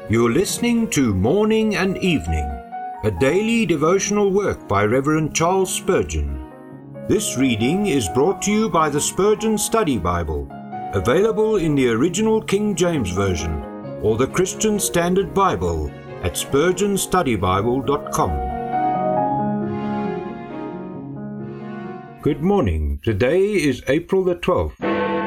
You're listening to Morning and Evening, a daily devotional work by Reverend Charles Spurgeon. This reading is brought to you by the Spurgeon Study Bible, available in the original King James Version or the Christian Standard Bible at spurgeonstudybible.com. Good morning. Today is April the 12th.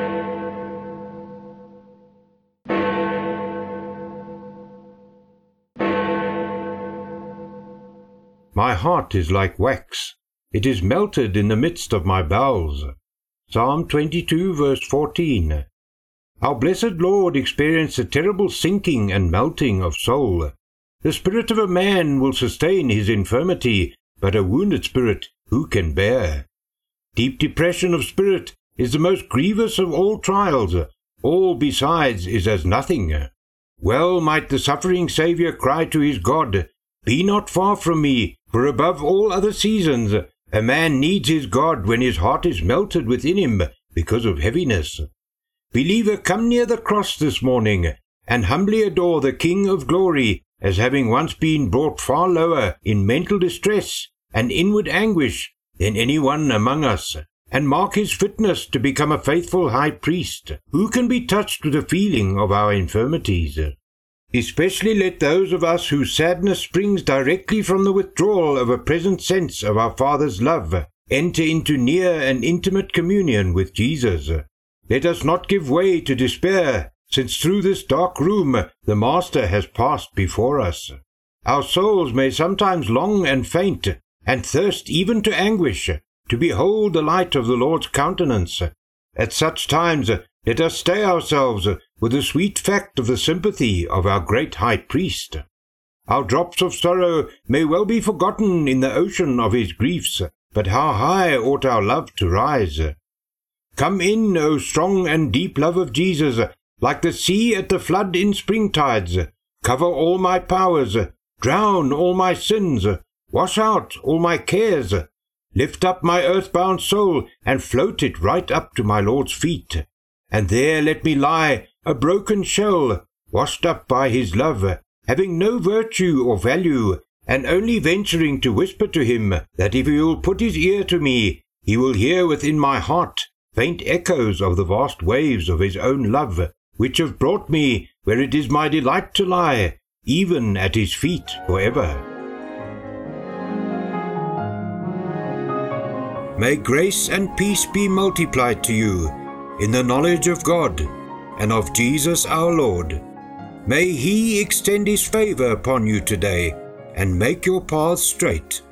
My heart is like wax. It is melted in the midst of my bowels. Psalm 22 verse 14. Our blessed Lord experienced a terrible sinking and melting of soul. The spirit of a man will sustain his infirmity, but a wounded spirit who can bear? Deep depression of spirit is the most grievous of all trials. All besides is as nothing. Well might the suffering Saviour cry to his God, "Be not far from me, for above all other seasons, a man needs his God when his heart is melted within him because of heaviness." Believer, come near the cross this morning, and humbly adore the King of glory, as having once been brought far lower in mental distress and inward anguish than any one among us, and mark his fitness to become a faithful high priest, who can be touched with the feeling of our infirmities. Especially let those of us whose sadness springs directly from the withdrawal of a present sense of our Father's love enter into near and intimate communion with Jesus. Let us not give way to despair, since through this dark room the Master has passed before us. Our souls may sometimes long and faint, and thirst even to anguish, to behold the light of the Lord's countenance. At such times let us stay ourselves with the sweet fact of the sympathy of our great high priest. Our drops of sorrow may well be forgotten in the ocean of his griefs, but how high ought our love to rise! Come in, O strong and deep love of Jesus, like the sea at the flood in springtides. Cover all my powers, drown all my sins, wash out all my cares. Lift up my earthbound soul, and float it right up to my Lord's feet. And there let me lie, a broken shell, washed up by his love, having no virtue or value, and only venturing to whisper to him that if he will put his ear to me, he will hear within my heart faint echoes of the vast waves of his own love, which have brought me where it is my delight to lie, even at his feet forever. May grace and peace be multiplied to you in the knowledge of God and of Jesus our Lord. May he extend his favor upon you today and make your paths straight.